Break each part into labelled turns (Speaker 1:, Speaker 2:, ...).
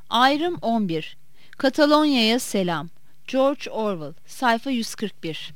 Speaker 1: Ayrım 11. Katalonya'ya selam. George Orwell. Sayfa 141.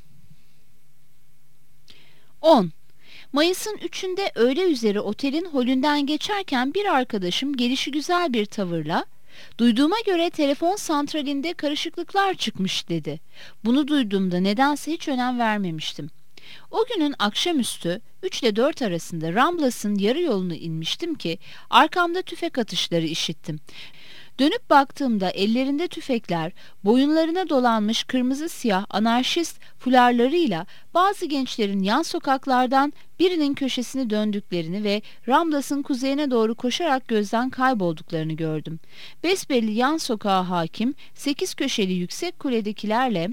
Speaker 1: 10. Mayıs'ın 3'ünde öğle üzeri otelin holünden geçerken bir arkadaşım gelişigüzel bir tavırla "Duyduğuma göre telefon santralinde karışıklıklar çıkmış" dedi. Bunu duyduğumda nedense hiç önem vermemiştim. O günün akşamüstü 3 ile 4 arasında Ramblas'ın yarı yolunu inmiştim ki arkamda tüfek atışları işittim. Dönüp baktığımda ellerinde tüfekler, boyunlarına dolanmış kırmızı siyah anarşist fularlarıyla bazı gençlerin yan sokaklardan birinin köşesini döndüklerini ve Ramblas'ın kuzeyine doğru koşarak gözden kaybolduklarını gördüm. Besbelli yan sokağa hakim 8 köşeli yüksek kuledekilerle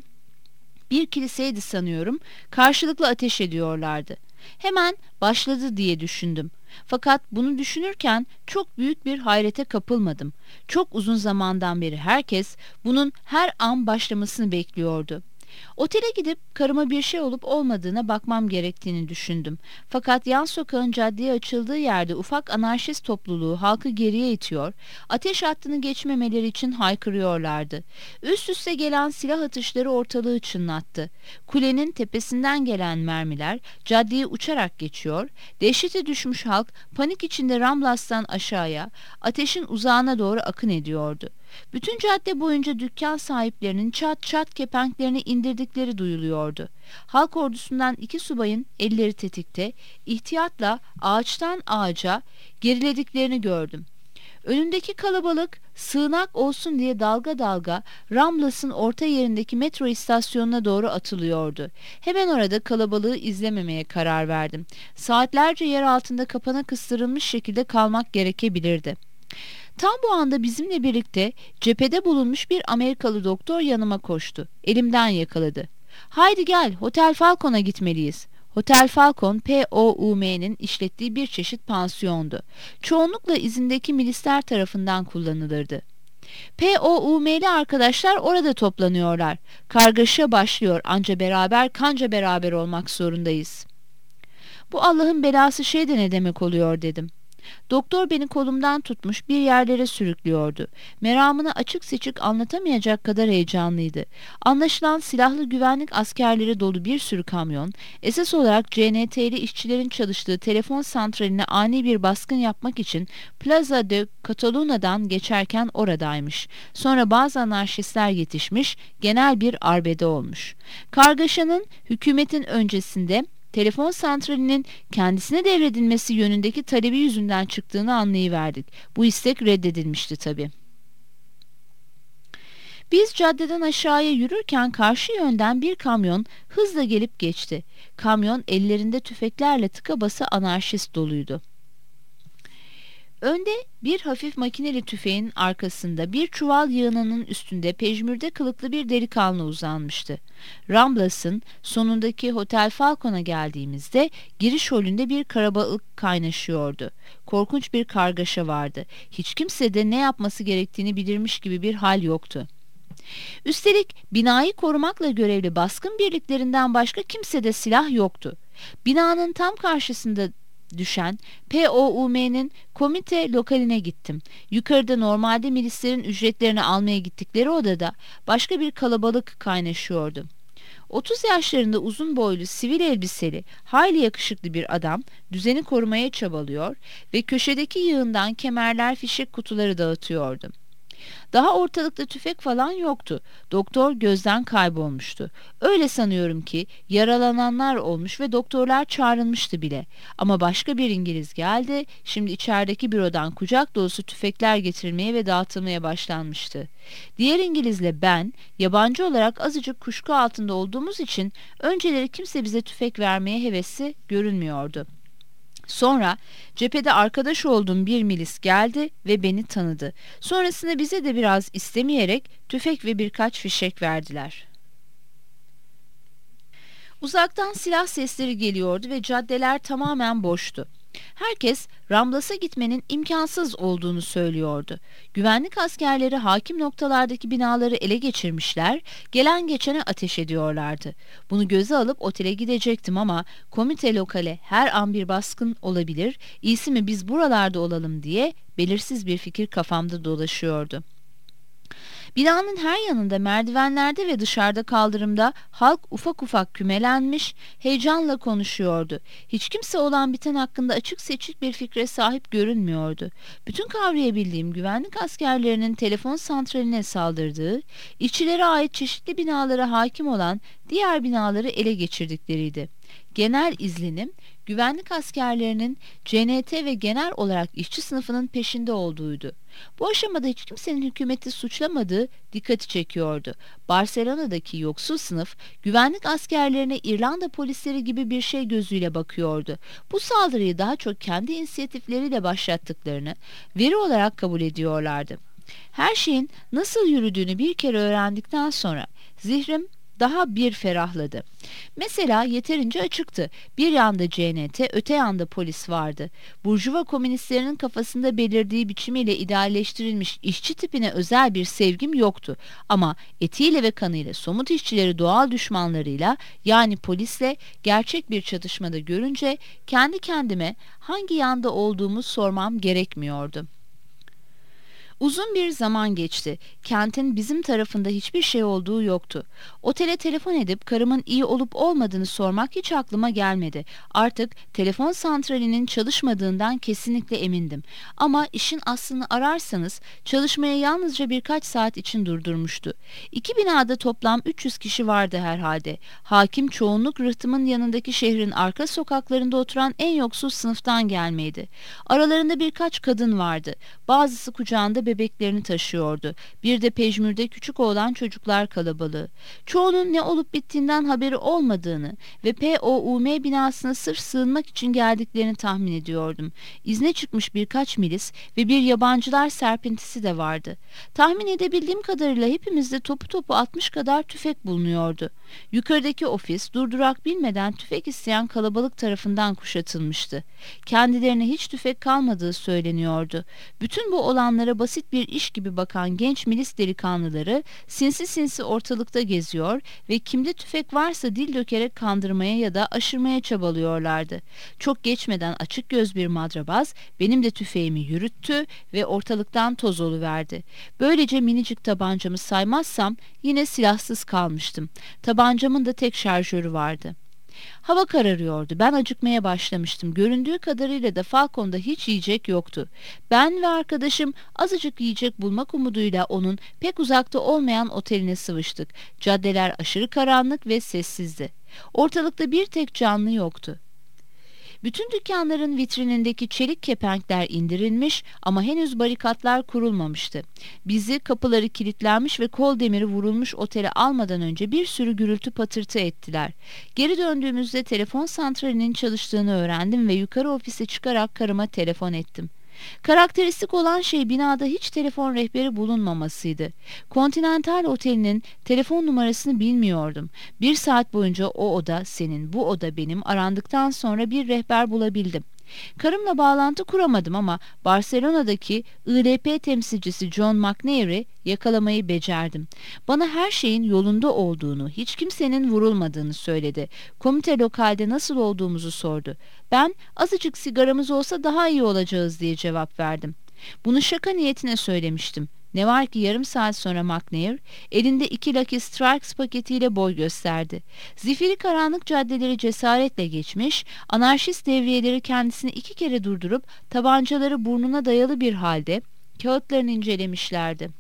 Speaker 1: bir kiliseydi sanıyorum, karşılıklı ateş ediyorlardı. Hemen başladı diye düşündüm. Fakat bunu düşünürken çok büyük bir hayrete kapılmadım. Çok uzun zamandan beri herkes bunun her an başlamasını bekliyordu. Otele gidip karıma bir şey olup olmadığına bakmam gerektiğini düşündüm. Fakat yan sokağın caddeye açıldığı yerde ufak anarşist topluluğu halkı geriye itiyor, ateş hattını geçmemeleri için haykırıyorlardı. Üst üste gelen silah atışları ortalığı çınlattı. Kulenin tepesinden gelen mermiler caddeyi uçarak geçiyor, dehşete düşmüş halk panik içinde Ramblas'tan aşağıya, ateşin uzağına doğru akın ediyordu. Bütün cadde boyunca dükkan sahiplerinin çat çat kepenklerini indirdikleri duyuluyordu. Halk ordusundan 2 subayın elleri tetikte, ihtiyatla ağaçtan ağaca gerilediklerini gördüm. Önündeki kalabalık sığınak olsun diye dalga dalga Ramblas'ın orta yerindeki metro istasyonuna doğru atılıyordu. Hemen orada kalabalığı izlememeye karar verdim. Saatlerce yer altında kapana kıstırılmış şekilde kalmak gerekebilirdi. Tam bu anda bizimle birlikte cephede bulunmuş bir Amerikalı doktor yanıma koştu. Elimden yakaladı. "Haydi gel, Hotel Falcon'a gitmeliyiz." Hotel Falcon, POUM'nin işlettiği bir çeşit pansiyondu. Çoğunlukla izindeki milisler tarafından kullanılırdı. POUM'li arkadaşlar orada toplanıyorlar. Kargaşa başlıyor, anca beraber kanca beraber olmak zorundayız. "Bu Allah'ın belası şey de ne demek oluyor?" dedim. Doktor beni kolumdan tutmuş bir yerlere sürüklüyordu. Meramını açık seçik anlatamayacak kadar heyecanlıydı. Anlaşılan silahlı güvenlik askerleri dolu bir sürü kamyon, esas olarak CNT'li işçilerin çalıştığı telefon santraline ani bir baskın yapmak için Plaza de Cataluna'dan geçerken oradaymış. Sonra bazı anarşistler yetişmiş, genel bir arbede olmuş. Kargaşanın hükümetin öncesinde telefon santralinin kendisine devredilmesi yönündeki talebi yüzünden çıktığını anlayıverdik. Bu istek reddedilmişti tabii. Biz caddeden aşağıya yürürken karşı yönden bir kamyon hızla gelip geçti. Kamyon ellerinde tüfeklerle tıka basa anarşist doluydu. Önde bir hafif makineli tüfeğin arkasında bir çuval yığınının üstünde pejmürde kılıklı bir delikanlı uzanmıştı. Ramblas'ın sonundaki Hotel Falcon'a geldiğimizde giriş holünde bir karabalık kaynaşıyordu. Korkunç bir kargaşa vardı. Hiç kimse de ne yapması gerektiğini bilirmiş gibi bir hal yoktu. Üstelik binayı korumakla görevli baskın birliklerinden başka kimsede silah yoktu. Binanın tam karşısında düşen POUM'nin komite lokaline gittim. Yukarıda normalde milislerin ücretlerini almaya gittikleri odada başka bir kalabalık kaynaşıyordu. 30 yaşlarında uzun boylu, sivil elbiseli, hayli yakışıklı bir adam düzeni korumaya çabalıyor ve köşedeki yığından kemerler, fişek kutuları dağıtıyordu. Daha ortalıkta tüfek falan yoktu. Doktor gözden kaybolmuştu. Öyle sanıyorum ki yaralananlar olmuş ve doktorlar çağrılmıştı bile. Ama başka bir İngiliz geldi. Şimdi içerideki bürodan kucak dolusu tüfekler getirilmeye ve dağıtılmaya başlanmıştı. Diğer İngilizle ben, yabancı olarak azıcık kuşku altında olduğumuz için önceleri kimse bize tüfek vermeye hevesli görünmüyordu. Sonra cephede arkadaş olduğum bir milis geldi ve beni tanıdı. Sonrasında bize de biraz istemeyerek tüfek ve birkaç fişek verdiler. Uzaktan silah sesleri geliyordu ve caddeler tamamen boştu. Herkes Ramblas'a gitmenin imkansız olduğunu söylüyordu. Güvenlik askerleri hakim noktalardaki binaları ele geçirmişler, gelen geçene ateş ediyorlardı. Bunu göze alıp otele gidecektim ama komite lokale her an bir baskın olabilir, iyisi mi biz buralarda olalım diye belirsiz bir fikir kafamda dolaşıyordu. Binanın her yanında, merdivenlerde ve dışarıda kaldırımda halk ufak ufak kümelenmiş, heyecanla konuşuyordu. Hiç kimse olan biten hakkında açık seçik bir fikre sahip görünmüyordu. Bütün kavrayabildiğim güvenlik askerlerinin telefon santraline saldırdığı, işçilere ait çeşitli binalara hakim olan diğer binaları ele geçirdikleriydi. Genel izlenim, güvenlik askerlerinin CNT ve genel olarak işçi sınıfının peşinde olduğuydu. Bu aşamada hiç kimsenin hükümeti suçlamadığı dikkati çekiyordu. Barcelona'daki yoksul sınıf, güvenlik askerlerine İrlanda polisleri gibi bir şey gözüyle bakıyordu. Bu saldırıyı daha çok kendi inisiyatifleriyle başlattıklarını veri olarak kabul ediyorlardı. Her şeyin nasıl yürüdüğünü bir kere öğrendikten sonra zihnim daha bir ferahladı. Mesela yeterince açıktı. Bir yanda CNT, öte yanda polis vardı. Burjuva komünistlerinin kafasında belirdiği biçimiyle idealleştirilmiş işçi tipine özel bir sevgim yoktu. Ama etiyle ve kanıyla somut işçileri doğal düşmanlarıyla, yani polisle gerçek bir çatışmada görünce kendi kendime hangi yanda olduğumu sormam gerekmiyordu. Uzun bir zaman geçti. Kentin bizim tarafında hiçbir şey olduğu yoktu. Otele telefon edip karımın iyi olup olmadığını sormak hiç aklıma gelmedi. Artık telefon santralinin çalışmadığından kesinlikle emindim. Ama işin aslını ararsanız çalışmaya yalnızca birkaç saat için durdurmuştu. İki binada toplam 300 kişi vardı herhalde. Hakim çoğunluk rıhtımın yanındaki şehrin arka sokaklarında oturan en yoksul sınıftan gelmeydi. Aralarında birkaç kadın vardı. Bazısı kucağında bebeklerini taşıyordu. Bir de pejmürde küçük oğlan çocuklar kalabalığı. Çoğunun ne olup bittiğinden haberi olmadığını ve POUM binasına sırf sığınmak için geldiklerini tahmin ediyordum. İzne çıkmış birkaç milis ve bir yabancılar serpintisi de vardı. Tahmin edebildiğim kadarıyla hepimizde topu topu 60 kadar tüfek bulunuyordu. Yukarıdaki ofis durdurak bilmeden tüfek isteyen kalabalık tarafından kuşatılmıştı. Kendilerine hiç tüfek kalmadığı söyleniyordu. Bütün bu olanlara basit bir iş gibi bakan genç milis delikanlıları sinsi sinsi ortalıkta geziyor ve kimde tüfek varsa dil dökerek kandırmaya ya da aşırmaya çabalıyorlardı. Çok geçmeden açık göz bir madrabaz benim de tüfeğimi yürüttü ve ortalıktan toz oluverdi. Böylece minicik tabancamı saymazsam yine silahsız kalmıştım. Tabancamın da tek şarjörü vardı. Hava kararıyordu. Ben acıkmaya başlamıştım. Göründüğü kadarıyla da Falcon'da hiç yiyecek yoktu. Ben ve arkadaşım azıcık yiyecek bulmak umuduyla onun pek uzakta olmayan oteline sıvıştık. Caddeler aşırı karanlık ve sessizdi. Ortalıkta bir tek canlı yoktu. Bütün dükkanların vitrinindeki çelik kepenkler indirilmiş ama henüz barikatlar kurulmamıştı. Bizi kapıları kilitlenmiş ve kol demiri vurulmuş otele almadan önce bir sürü gürültü patırtı ettiler. Geri döndüğümüzde telefon santralinin çalıştığını öğrendim ve yukarı ofise çıkarak karıma telefon ettim. Karakteristik olan şey binada hiç telefon rehberi bulunmamasıydı. Continental Oteli'nin telefon numarasını bilmiyordum. Bir saat boyunca o oda senin, bu oda benim arandıktan sonra bir rehber bulabildim. Karımla bağlantı kuramadım ama Barcelona'daki ILP temsilcisi John McNair'i yakalamayı becerdim. Bana her şeyin yolunda olduğunu, hiç kimsenin vurulmadığını söyledi. Komite lokalde nasıl olduğumuzu sordu. Ben azıcık sigaramız olsa daha iyi olacağız diye cevap verdim. Bunu şaka niyetine söylemiştim. Ne var ki yarım saat sonra McNair elinde 2 Lucky Strikes paketiyle boy gösterdi. Zifiri karanlık caddeleri cesaretle geçmiş, anarşist devriyeleri kendisini 2 kere durdurup tabancaları burnuna dayalı bir halde kağıtlarını incelemişlerdi.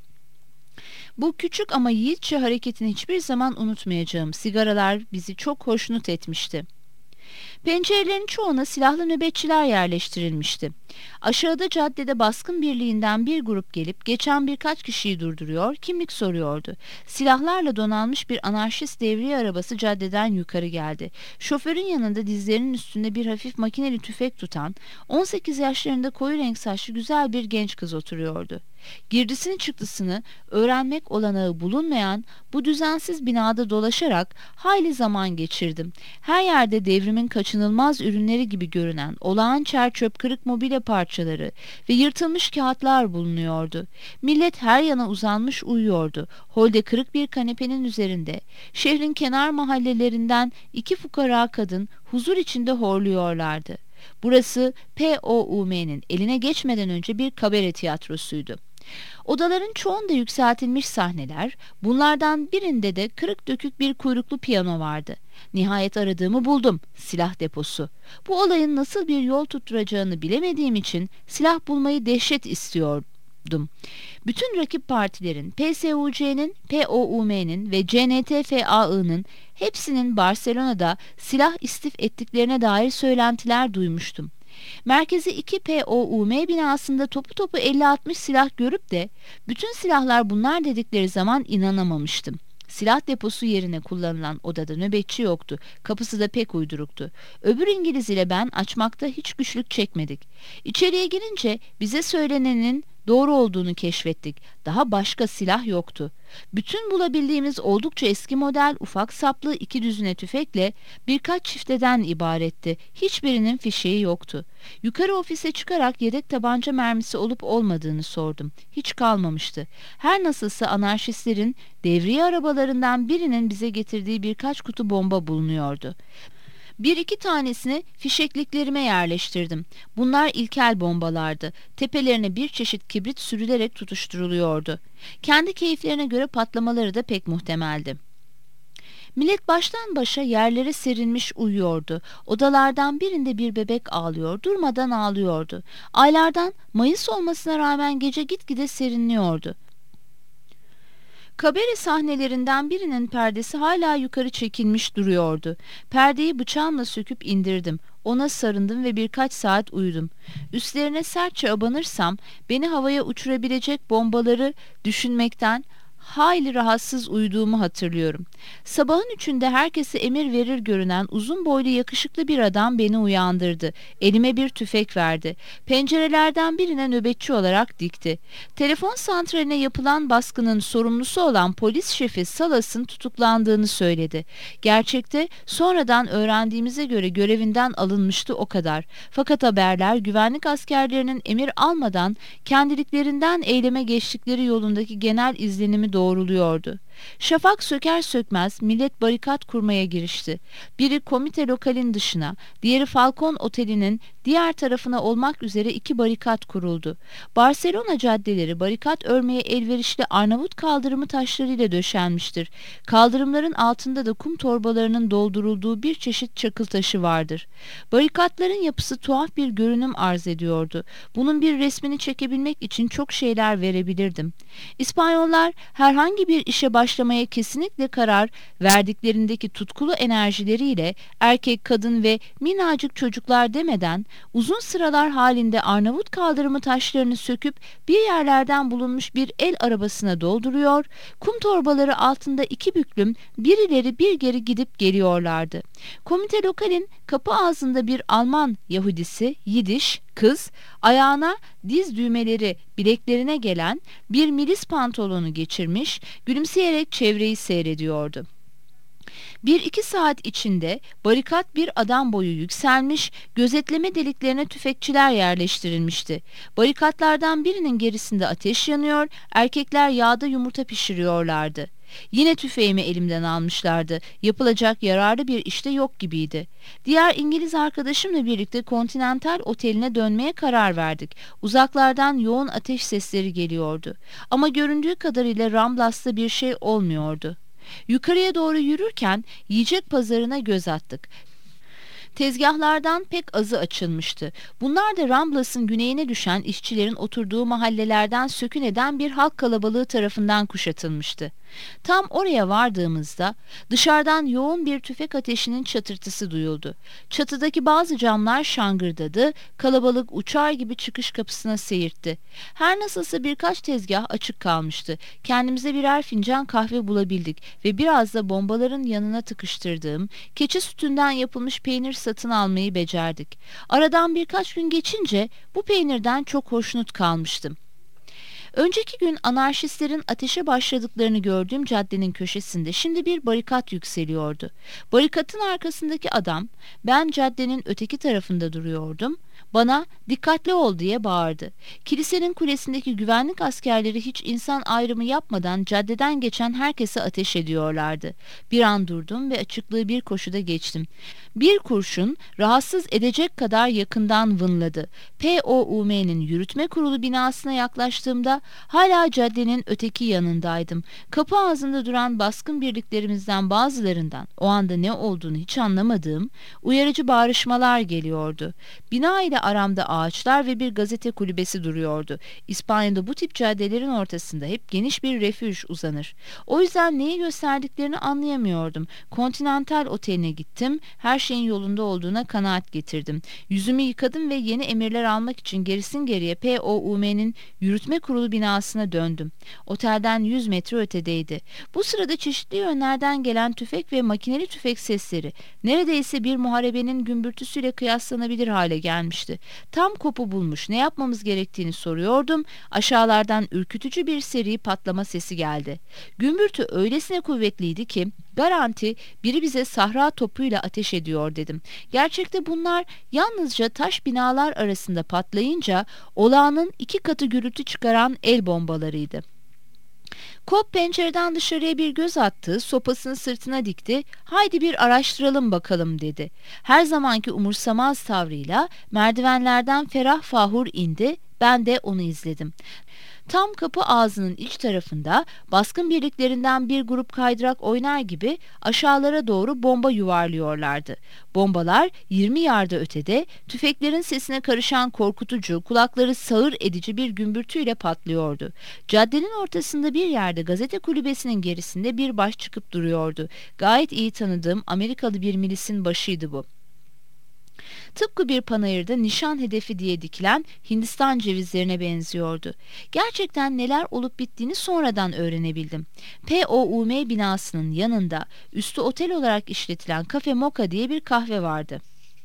Speaker 1: Bu küçük ama yiğitçe hareketini hiçbir zaman unutmayacağım. Sigaralar bizi çok hoşnut etmişti. Pencerelerin çoğuna silahlı nöbetçiler yerleştirilmişti. Aşağıda caddede baskın birliğinden bir grup gelip geçen birkaç kişiyi durduruyor, kimlik soruyordu. Silahlarla donanmış bir anarşist devriye arabası caddeden yukarı geldi. Şoförün yanında dizlerinin üstünde bir hafif makineli tüfek tutan, 18 yaşlarında koyu renk saçlı güzel bir genç kız oturuyordu. Girdisini çıktısını öğrenmek olanağı bulunmayan bu düzensiz binada dolaşarak hayli zaman geçirdim. Her yerde devrimin kaçınılmaz ürünleri gibi görünen olağan çer çöp kırık mobilya parçaları ve yırtılmış kağıtlar bulunuyordu. Millet her yana uzanmış uyuyordu. Holde kırık bir kanepenin üzerinde şehrin kenar mahallelerinden 2 fukara kadın huzur içinde horluyorlardı. Burası POUM'nin eline geçmeden önce bir kabare tiyatrosuydu. Odaların çoğunda yükseltilmiş sahneler, bunlardan birinde de kırık dökük bir kuyruklu piyano vardı. Nihayet aradığımı buldum, silah deposu. Bu olayın nasıl bir yol tutturacağını bilemediğim için silah bulmayı dehşet istiyordum. Bütün rakip partilerin, PSUC'nin, POUM'nin ve CNTFAI'nin hepsinin Barcelona'da silah istif ettiklerine dair söylentiler duymuştum. Merkezi 2 POUM binasında topu topu 50-60 silah görüp de bütün silahlar bunlar dedikleri zaman inanamamıştım. Silah deposu yerine kullanılan odada nöbetçi yoktu. Kapısı da pek uyduruktu. Öbür İngiliz ile ben açmakta hiç güçlük çekmedik. İçeriye girince bize söylenenin doğru olduğunu keşfettik. Daha başka silah yoktu. Bütün bulabildiğimiz oldukça eski model ufak saplı 2 düzine tüfekle birkaç çifteden ibaretti. Hiçbirinin fişeği yoktu. Yukarı ofise çıkarak yedek tabanca mermisi olup olmadığını sordum. Hiç kalmamıştı. Her nasılsa anarşistlerin devriye arabalarından birinin bize getirdiği birkaç kutu bomba bulunuyordu. Bir iki tanesini fişekliklerime yerleştirdim. Bunlar ilkel bombalardı. Tepelerine bir çeşit kibrit sürülerek tutuşturuluyordu. Kendi keyiflerine göre patlamaları da pek muhtemeldi. Millet baştan başa yerlere serilmiş uyuyordu. Odalardan birinde bir bebek ağlıyor, durmadan ağlıyordu. Aylardan Mayıs olmasına rağmen gece gitgide serinliyordu. Kabare sahnelerinden birinin perdesi hala yukarı çekilmiş duruyordu. Perdeyi bıçağımla söküp indirdim. Ona sarındım ve birkaç saat uyudum. Üstlerine sertçe abanırsam beni havaya uçurabilecek bombaları düşünmekten hayli rahatsız uyuduğumu hatırlıyorum. Sabahın 3'ünde herkese emir verir görünen uzun boylu yakışıklı bir adam beni uyandırdı. Elime bir tüfek verdi. Pencerelerden birine nöbetçi olarak dikti. Telefon santraline yapılan baskının sorumlusu olan polis şefi Salas'ın tutuklandığını söyledi. Gerçekte sonradan öğrendiğimize göre görevinden alınmıştı, o kadar. Fakat haberler güvenlik askerlerinin emir almadan kendiliklerinden eyleme geçtikleri yolundaki genel izlenimi doğruluyordu. Şafak söker sökmez millet barikat kurmaya girişti. Biri komite lokalin dışına, diğeri Falcon Oteli'nin diğer tarafına olmak üzere 2 barikat kuruldu. Barcelona caddeleri barikat örmeye elverişli Arnavut kaldırımı taşlarıyla döşenmiştir. Kaldırımların altında da kum torbalarının doldurulduğu bir çeşit çakıl taşı vardır. Barikatların yapısı tuhaf bir görünüm arz ediyordu. Bunun bir resmini çekebilmek için çok şeyler verebilirdim. İspanyollar herhangi bir işe başlamaya kesinlikle karar verdiklerindeki tutkulu enerjileriyle erkek, kadın ve minnacık çocuklar demeden uzun sıralar halinde Arnavut kaldırımı taşlarını söküp bir yerlerden bulunmuş bir el arabasına dolduruyor, kum torbaları altında 2 büklüm bir ileri bir geri gidip geliyorlardı. Komite lokalin kapı ağzında bir Alman Yahudisi, Yidiş kız, ayağına diz düğmeleri bileklerine gelen bir milis pantolonu geçirmiş, gülümseyerek çevreyi seyrediyordu. 1-2 saat içinde barikat bir adam boyu yükselmiş, gözetleme deliklerine tüfekçiler yerleştirilmişti. Barikatlardan birinin gerisinde ateş yanıyor, erkekler yağda yumurta pişiriyorlardı. Yine tüfeğimi elimden almışlardı. Yapılacak yararlı bir işte yok gibiydi. Diğer İngiliz arkadaşımla birlikte Continental Oteli'ne dönmeye karar verdik. Uzaklardan yoğun ateş sesleri geliyordu. Ama göründüğü kadarıyla Ramblas'ta bir şey olmuyordu. Yukarıya doğru yürürken yiyecek pazarına göz attık. Tezgahlardan pek azı açılmıştı. Bunlar da Ramblas'ın güneyine düşen işçilerin oturduğu mahallelerden sökün eden bir halk kalabalığı tarafından kuşatılmıştı. Tam oraya vardığımızda dışarıdan yoğun bir tüfek ateşinin çatırtısı duyuldu. Çatıdaki bazı camlar şangırdadı, kalabalık uçar gibi çıkış kapısına seyirtti. Her nasılsa birkaç tezgah açık kalmıştı. Kendimize birer fincan kahve bulabildik ve biraz da bombaların yanına tıkıştırdığım keçi sütünden yapılmış peynir satın almayı becerdik. Aradan birkaç gün geçince bu peynirden çok hoşnut kalmıştım. Önceki gün anarşistlerin ateşe başladıklarını gördüğüm caddenin köşesinde şimdi bir barikat yükseliyordu. Barikatın arkasındaki adam, ben caddenin öteki tarafında duruyordum, bana dikkatli ol diye bağırdı. Kilisenin kulesindeki güvenlik askerleri hiç insan ayrımı yapmadan caddeden geçen herkese ateş ediyorlardı. Bir an durdum ve açıklığı bir koşuda geçtim. Bir kurşun rahatsız edecek kadar yakından vınladı. POUM'nin yürütme kurulu binasına yaklaştığımda anda hala caddenin öteki yanındaydım. Kapı ağzında duran baskın birliklerimizden bazılarından o anda ne olduğunu hiç anlamadığım uyarıcı bağrışmalar geliyordu. Bina ile aramda ağaçlar ve bir gazete kulübesi duruyordu. İspanya'da bu tip caddelerin ortasında hep geniş bir refüj uzanır. O yüzden neyi gösterdiklerini anlayamıyordum. Continental Oteli'ne gittim. Her şeyin yolunda olduğuna kanaat getirdim. Yüzümü yıkadım ve yeni emirler almak için gerisin geriye POUM'nin yürütme kurulu binasına döndüm. Otelden 100 metre ötedeydi. Bu sırada çeşitli yönlerden gelen tüfek ve makineli tüfek sesleri neredeyse bir muharebenin gümbürtüsüyle kıyaslanabilir hale gelmişti. Tam kopu bulmuş, ne yapmamız gerektiğini soruyordum. Aşağılardan ürkütücü bir seri patlama sesi geldi. Gümbürtü öylesine kuvvetliydi ki garanti biri bize sahra topuyla ateş ediyor dedim. Gerçekte bunlar yalnızca taş binalar arasında patlayınca olağanın 2 katı gürültü çıkaran el bombalarıydı. Cobb pencereden dışarıya bir göz attı, sopasını sırtına dikti. "Haydi bir araştıralım bakalım," dedi. Her zamanki umursamaz tavrıyla merdivenlerden ferah fahur indi. Ben de onu izledim. Tam kapı ağzının iç tarafında baskın birliklerinden bir grup kaydırak oynar gibi aşağılara doğru bomba yuvarlıyorlardı. Bombalar 20 yarda ötede, tüfeklerin sesine karışan korkutucu, kulakları sağır edici bir gümbürtüyle patlıyordu. Caddenin ortasında bir yerde gazete kulübesinin gerisinde bir baş çıkıp duruyordu. Gayet iyi tanıdığım Amerikalı bir milisin başıydı bu. Tıpkı bir panayırda nişan hedefi diye dikilen Hindistan cevizlerine benziyordu. Gerçekten neler olup bittiğini sonradan öğrenebildim. POUM binasının yanında üstü otel olarak işletilen Cafe Mocha diye bir kahve vardı.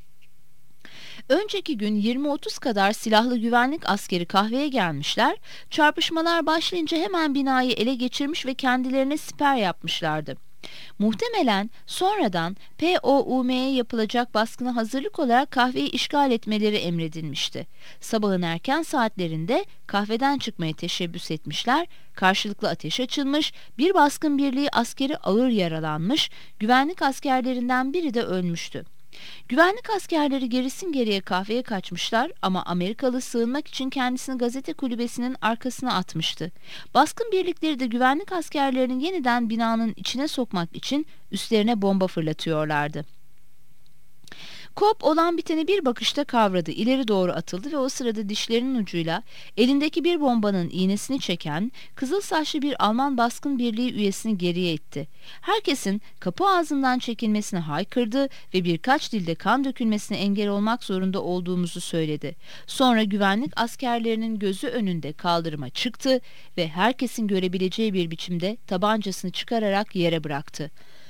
Speaker 1: Önceki gün 20-30 kadar silahlı güvenlik askeri kahveye gelmişler, çarpışmalar başlayınca hemen binayı ele geçirmiş ve kendilerine siper yapmışlardı. Muhtemelen sonradan POUM'ye yapılacak baskına hazırlık olarak kahveyi işgal etmeleri emredilmişti. Sabahın erken saatlerinde kahveden çıkmaya teşebbüs etmişler, karşılıklı ateş açılmış, bir baskın birliği askeri ağır yaralanmış, güvenlik askerlerinden biri de ölmüştü. Güvenlik askerleri gerisin geriye kahveye kaçmışlar ama Amerikalı sığınmak için kendisini gazete kulübesinin arkasına atmıştı. Baskın birlikleri de güvenlik askerlerinin yeniden binanın içine sokmak için üstlerine bomba fırlatıyorlardı. Cobb olan biteni bir bakışta kavradı, ileri doğru atıldı ve o sırada dişlerinin ucuyla elindeki bir bombanın iğnesini çeken kızıl saçlı bir Alman baskın birliği üyesini geriye itti. Herkesin kapı ağzından çekilmesini haykırdı ve birkaç dilde kan dökülmesine engel olmak zorunda olduğumuzu söyledi. Sonra güvenlik askerlerinin gözü önünde kaldırıma çıktı ve herkesin görebileceği bir biçimde tabancasını çıkararak yere bıraktı.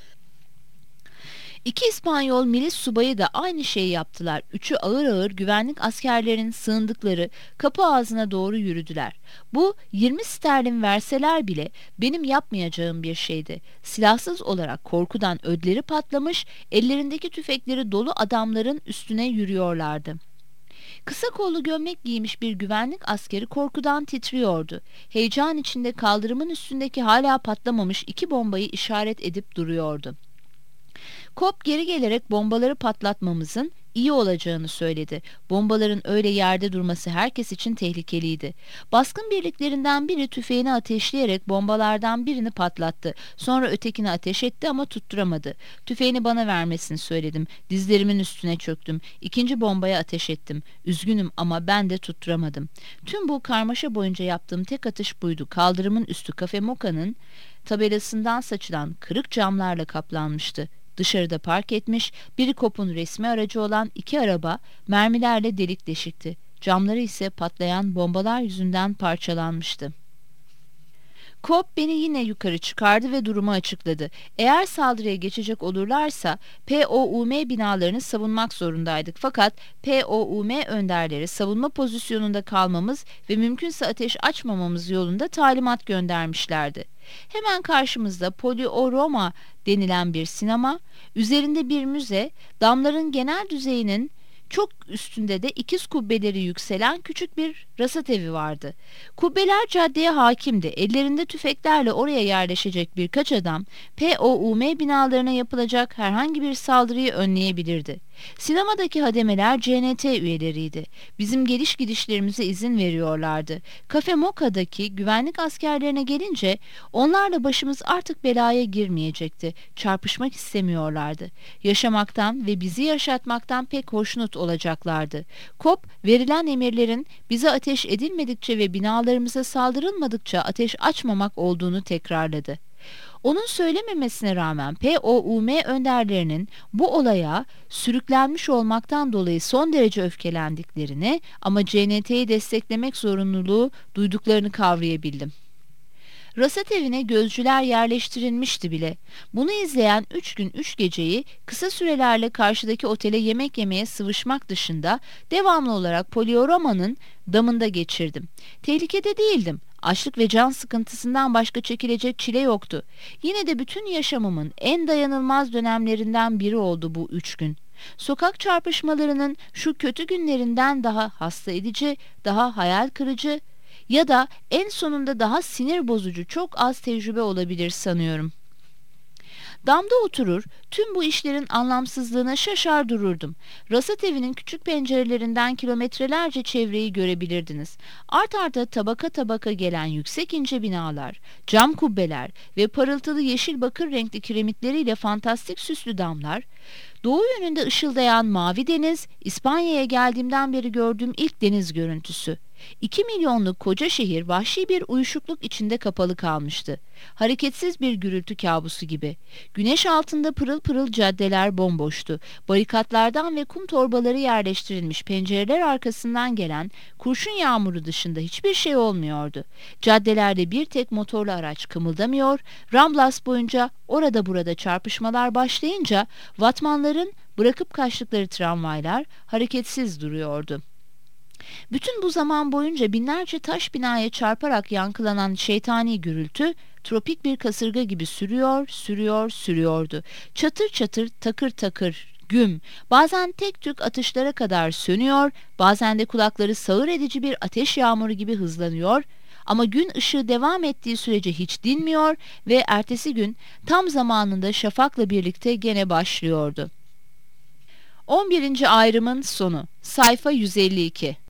Speaker 1: 2 İspanyol milis subayı da aynı şeyi yaptılar. Üçü ağır ağır güvenlik askerlerinin sığındıkları kapı ağzına doğru yürüdüler. Bu 20 sterlin verseler bile benim yapmayacağım bir şeydi. Silahsız olarak korkudan ödleri patlamış, ellerindeki tüfekleri dolu adamların üstüne yürüyorlardı. Kısa kollu gömlek giymiş bir güvenlik askeri korkudan titriyordu. Heyecan içinde kaldırımın üstündeki hala patlamamış 2 bombayı işaret edip duruyordu. Cobb geri gelerek bombaları patlatmamızın iyi olacağını söyledi. Bombaların öyle yerde durması herkes için tehlikeliydi. Baskın birliklerinden biri tüfeğini ateşleyerek bombalardan birini patlattı. Sonra ötekini ateş etti ama tutturamadı. Tüfeğini bana vermesini söyledim. Dizlerimin üstüne çöktüm. 2. bombaya ateş ettim. Üzgünüm ama ben de tutturamadım. Tüm bu karmaşa boyunca yaptığım tek atış buydu. Kaldırımın üstü Cafe Mocha'nın tabelasından saçılan kırık camlarla kaplanmıştı. Dışarıda park etmiş, biri Cobb'un resmi aracı olan 2 araba mermilerle delik deşikti. Camları ise patlayan bombalar yüzünden parçalanmıştı. Cobb beni yine yukarı çıkardı ve durumu açıkladı. Eğer saldırıya geçecek olurlarsa POUM binalarını savunmak zorundaydık. Fakat POUM önderleri savunma pozisyonunda kalmamız ve mümkünse ateş açmamamız yolunda talimat göndermişlerdi. Hemen karşımızda Poliorama denilen bir sinema, üzerinde bir müze, damların genel düzeyinin çok üstünde de ikiz kubbeleri yükselen küçük bir rasat evi vardı. Kubbeler caddeye hakimdi. Ellerinde tüfeklerle oraya yerleşecek birkaç adam POUM binalarına yapılacak herhangi bir saldırıyı önleyebilirdi. Sinemadaki hademeler CNT üyeleriydi. Bizim geliş gidişlerimize izin veriyorlardı. Kafe Moka'daki güvenlik askerlerine gelince onlarla başımız artık belaya girmeyecekti. Çarpışmak istemiyorlardı. Yaşamaktan ve bizi yaşatmaktan pek hoşnut olacaklardı. Kop verilen emirlerin bize ateş edilmedikçe ve binalarımıza saldırılmadıkça ateş açmamak olduğunu tekrarladı. Onun söylememesine rağmen POUM önderlerinin bu olaya sürüklenmiş olmaktan dolayı son derece öfkelendiklerini ama CNT'yi desteklemek zorunluluğu duyduklarını kavrayabildim. Rasat evine gözcüler yerleştirilmişti bile. Bunu izleyen 3 gün 3 geceyi kısa sürelerle karşıdaki otele yemek yemeye sıvışmak dışında devamlı olarak Polioroma'nın damında geçirdim. Tehlikede değildim. Açlık ve can sıkıntısından başka çekilecek çile yoktu. Yine de bütün yaşamımın en dayanılmaz dönemlerinden biri oldu bu 3 gün. Sokak çarpışmalarının şu kötü günlerinden daha hasta edici, daha hayal kırıcı ya da en sonunda daha sinir bozucu çok az tecrübe olabilir sanıyorum. Damda oturur, tüm bu işlerin anlamsızlığına şaşar dururdum. Rasat evinin küçük pencerelerinden kilometrelerce çevreyi görebilirdiniz. Art arda tabaka tabaka gelen yüksek ince binalar, cam kubbeler ve parıltılı yeşil bakır renkli kiremitleriyle fantastik süslü damlar, doğu yönünde ışıldayan mavi deniz, İspanya'ya geldiğimden beri gördüğüm ilk deniz görüntüsü. 2 milyonluk koca şehir vahşi bir uyuşukluk içinde kapalı kalmıştı. Hareketsiz bir gürültü kabusu gibi. Güneş altında pırıl pırıl caddeler bomboştu. Barikatlardan ve kum torbaları yerleştirilmiş pencereler arkasından gelen kurşun yağmuru dışında hiçbir şey olmuyordu. Caddelerde bir tek motorlu araç kımıldamıyor, Ramblas boyunca orada burada çarpışmalar başlayınca vatmanların bırakıp kaçtıkları tramvaylar hareketsiz duruyordu. Bütün bu zaman boyunca binlerce taş binaya çarparak yankılanan şeytani gürültü tropik bir kasırga gibi sürüyordu. Çatır çatır, takır takır, güm, bazen tek tük atışlara kadar sönüyor, bazen de kulakları sağır edici bir ateş yağmuru gibi hızlanıyor. Ama gün ışığı devam ettiği sürece hiç dinmiyor ve ertesi gün tam zamanında şafakla birlikte gene başlıyordu. 11. ayrımın sonu. Sayfa 152.